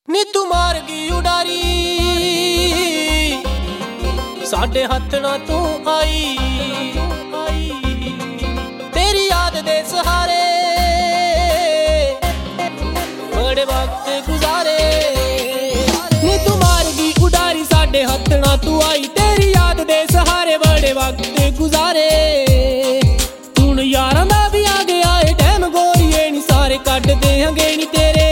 ਨੀ ਤੂੰ ਮਾਰ ਗਈ ਉਡਾਰੀ ਸਾਡੇ ਹੱਥ ਨਾ ਤੂੰ ਆਈ ਤੇਰੀ ਯਾਦ ਦੇ ਸਹਾਰੇ ਬੜੇ ਵਕਤ ਗੁਜ਼ਾਰੇ ਨੀ ਤੂੰ ਮਾਰ ਗਈ ਉਡਾਰੀ ਸਾਡੇ ਹੱਥ ਨਾ ਤੂੰ ਆਈ ਤੇਰੀ ਯਾਦ ਦੇ ਸਹਾਰੇ ਬੜੇ ਵਕਤ ਗੁਜ਼ਾਰੇ ਹੁਣ ਯਾਰਾਂ ਦਾ ਵੀ ਆ ਗਿਆ ਏ ਟਾਈਮ ਗੋਰੀਏ ਨੀ ਸਾਰੇ ਕੱਢ ਦੇਾਂਗੇ ਨੀ ਤੇਰੇ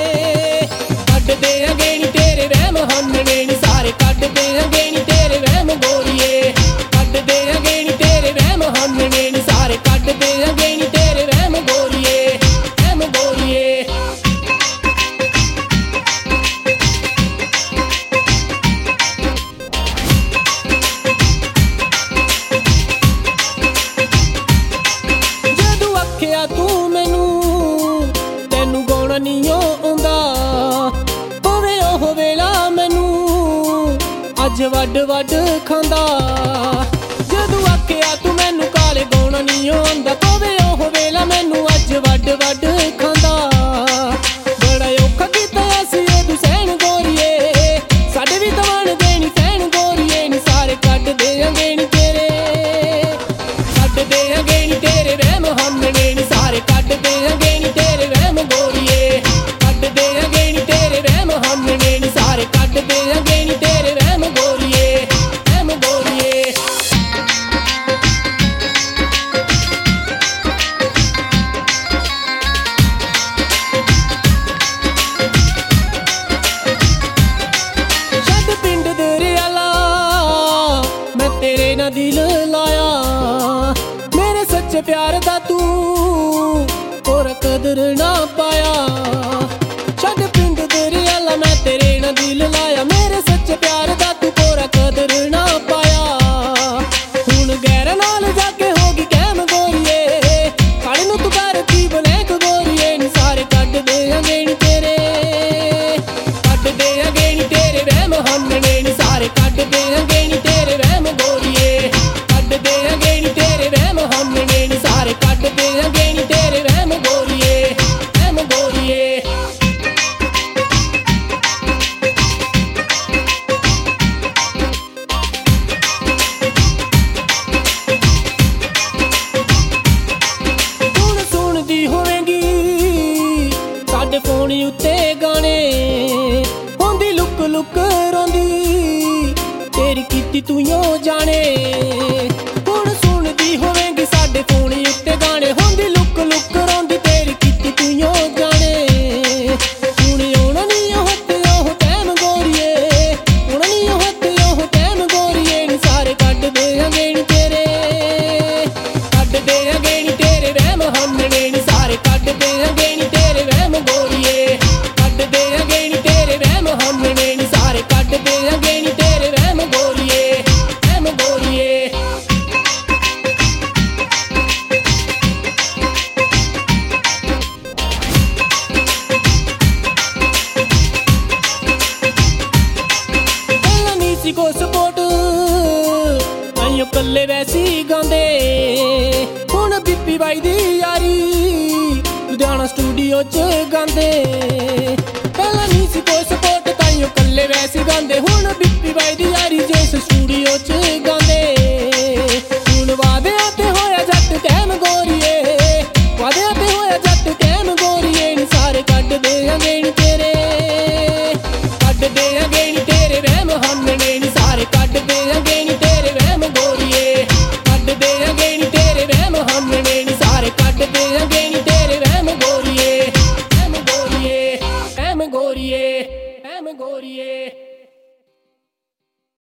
ਦੇਾਂਗੇ ਨੀ ਤੇਰੇ ਵਹਿਮ ਹੰਨਣੇ ਨੀ ਸਾਰੇ ਕੱਢ ਦੇਾਂਗੇ ਨੀ ਤੇਰੇ ਵਹਿਮ ਗੋਰੀਏ ਕੱਢ ਦੇਾਂਗੇ ਨੀ ਤੇਰੇ ਵਹਿਮ ਹੰਨਣੇ ਨੀ ਸਾਰੇ ਕੱਢ ਦੇਾਂਗੇ ਨੀ ਤੇਰੇ ਵਹਿਮ ਗੋਰੀਏ ਵਹਿਮ ਗੋਰੀਏ ਜਦੋਂ ਆਖਿਆ ਤੂੰ ਮੈਨੂੰ ਤੈਨੂੰ ਗਾਉਣਾ ਨਹੀਂ ਆਉਂਦਾ ਅੱਜ ਵੱਡ ਵੱਡ ਖਾਂਦਾ ਜਦੋਂ ਆਖਿਆ ਤੂੰ ਮੈਨੂੰ ਕਾਲੇ ਗਾਉਣਾ ਨਹੀਂ ਆਉਂਦਾ ਕੋਵੇ ਉਹ ਵੇਲਾ ਮੈਨੂੰ ਅੱਜ ਵੱਡ ਵੱਡ ਖਾਂਦਾ ਬੜਾ ਔਖਾ ਕੀਤਾ ਅਸੀਂ ਇਹ ਤੂੰ ਸਹਿਣ ਗੋਰੀਏ ਸਾਡੇ ਵੀ ਤਾਂ ਬਣ ਗਏ ਨੀ ਸਹਿਣ ਗੋਰੀਏ ਨੀ ਸਾਰੇ ਕੱਢ ਦੇਾਂਗੇ ਨੀ ਤੇਰੇ ਕੱਢ ਦੇਾਂਗੇ ਨੀ ਤੇਰੇ ਵਹਿਮ ਹੰਨਣੇ ਨੀ ਸਾਰੇ ਕੱਢ ਦੇਾਂਗੇ ਨੀ ਤੇਰੇ ਵਹਿਮ ਗੋਰੀਏ ਕੱਢ ਦੇਾਂਗੇ ਨੀ ਤੇਰੇ ਵਹਿਮ ਹੰਨਣੇ ਨੀ ਸਾਰੇ ਕੱਢ ਦੇਾਂਗੇ ਨੀ ਤੇਰੇ ਵਹਿਮ ਗੋਰੀਏ ਵਹਿਮ ਗੋਰੀਏ ਛੱਡ ਪਿੰਡ ਦਰਿਆਲਾ ਮੈਂ ਤੇਰੇ ਨਾਲ ਦਿਲ ਲਾਇਆ ਮੇਰੇ ਸੱਚੇ ਪਿਆਰ ਦਾ ਤੂੰ ਹੋਰ ਕਦਰ ਨਾ ਪਾਇਆ ਛੱਡ ਪਿੰਡ ਦਰਿਆਲਾ ਮੈਂ ਤੇਰੇ ਨਾਲ ਦਿਲ ਲਾਇਆ ਮੇਰੇ ਸੱਚੇ ਪਿਆਰ ਦਾ ਤੂੰ ਕੋਰਾ ਕਦਰ ਨਾ ਪਾਇਆ ਹੁਣ ਗੈਰ ਨਾਲ ਜਾ ਕੇ ਹੋ ਗਈ ਕਹਿਮ ਗੋਰੀਏ ਕਾਲੇ ਨੂੰ ਤੂੰ ਕਰਤੀ ਬਲੈਕ ਗੋਰੀਏ ਨੀ ਸਾਰੇ ਕੱਢ ਦੇਾਂਗੇ ਨੀ ਤੇਰੇ ਕੱਢ ਦੇਾਂਗੇ ਨੀ ਤੇਰੇ ਵਹਿਮ ਹੰਨਣੇ ਨੀ ਸਾਰੇ ਕੱਢ ਦੇਾਂਗੇ ਨੀ ਤੇਰੇ ਵਹਿਮ ਗੋਰੀਏ ਕੱਢ ਦੇਾਂਗੇ ਨੀ ਤੇਰੇ ਵਹਿਮ ਹੰਨਣੇ ਨੀ ਸਾਰੇ ਕੱਢ ਦੇਾਂਗੇ ਨੀ ਤੇਰੇ ਵਹਿਮ ਗੋਰੀਏ ਵਹਿਮ ਗੋਰੀਏ ਸਾਡੇ ਫੋਨ ਉੱਤੇ ਗਾਣੇ ਹੁੰਦੀ ਲੁੱਕ ਲੁੱਕ ਰੋਂਦੀ ਤੇਰੀ ਕੀਤੀ ਤੂੰ ਯੋ ਜਾਣੇ ਹੁਣ ਸੁਣਦੀ ਹੋਵੇਂਗੀ ਸਾਡੇ ਫੋਨ ਉੱਤੇ ਗਾਣੇ ਹੁੰਦੀ ਲੁੱਕ ਲੁੱਕ ਰੋਂਦੀ ਤੇਰੀ ਕੀਤੀ ਤੂੰ ਯੋ ਜਾਣੇ ਹੁਣ ਆਉਣਾ ਨਹੀਂ ਉਹ ਹੱਥ ਉਹ ਟਾਈਮ ਗੋਰੀਏ ਹੁਣ ਨਹੀਂ ਉਹ ਹੱਥ ਉਹ ਟਾਈਮ ਗੋਰੀਏ ਨੀ ਸਾਰੇ ਕੱਢ ਦੇਾਂਗੇ ਨੀ ਤੇਰੇ ਕੱਢ ਦੇਾਂਗੇ ਨੀ ਤੇਰੇ ਵਹਿਮ ਹੰਨਣੇ ਨੀ ਸਾਰੇ ਕੱਢ ਦੇਾਂਗੇ ਨੀ ਤੇਰੇ ਵਹਿਮ ਗੋਰੀਏ ਕੱਢ ਦੇਾਂਗੇ ਨੀ ਤੇਰੇ ਵਹਿਮ ਹੰਨਣੇ ਨੀ ਸਾਰੇ ਕੱਢ ਦੇਾਂਗੇ ਨੀ ਤੇਰੇ ਵਹਿਮ ਗੋਰੀਏ ਵਹਿਮ ਗੋਰੀਏ ਪਹਿਲਾਂ ਨੀ ਸੀ ਕੋ ਸਪੋਰਟ ਤਾਈਓ ਕੱਲੇ ਵੈਸੀ ਗਾਉਂਦੇ ਹੁਣ ਬੀਪੀ ਬਾਈ ਦੀ ਯਾਰੀ ਲੁਧਿਆਣਾ ਸਟੂਡੀਓ ਚ ਗਾਉਂਦੇ ਪਹਿਲਾਂ ਨੀ ਸੀ ਕੋਈ ਸਪੋਰਟ ਤਾਈਓ ਕੱਲੇ ਵੈਸੇ ਗਾਉਂਦੇ ਹੁਣ ਬੀਪੀ ਬਾਈ ਦੀ ਯਾਰੀ ਜਿਸ ਸਟੂਡੀਓ ਚ ਗਾਉਂਦੇ ਹੁਣ ਵਾਦਿਆਂ ਤੇ ਹੋਇਆ ਜੱਟ ਟਾਈਮ ਗੋਰੀਏ ਵਾਦਿਆਂ ਤੇ ਹੋਇਆ ਜੱਟ ਟਾਈਮ ਗੋਰੀਏ ਨੀ ਸਾਰੇ ਕੱਢ ਦੇਾਂਗੇ ਨੀ ਤੇਰੇ ਕੱਢ ਦੇਾਂਗੇ ਨੀ ਤੇਰੇ ਵਹਿਮ ਹੰਨਣੇ ਨੀ ਸਾਰੇ ਕੱਢ ਦੇਾਂਗੇ ਨੀ ਤੇਰੇ ਵਹਿਮ ਗੋਰੀਏ ਕੱਢ ਦੇਾਂਗੇ ਨੀ ਤੇਰੇ ਵਹਿਮ ਹੰਨਣੇ ਨੀ ਸਾਰੇ ਕੱਢ ਦੇਾਂਗੇ ਨੀ ਤੇਰੇ ਵਹਿਮ ਗੋਰੀਏ ਵਹਿਮ ਗੋਰੀਏ ਵਹਿਮ ਗੋਰੀਏ ਵਹਿਮ ਗੋਰੀਏ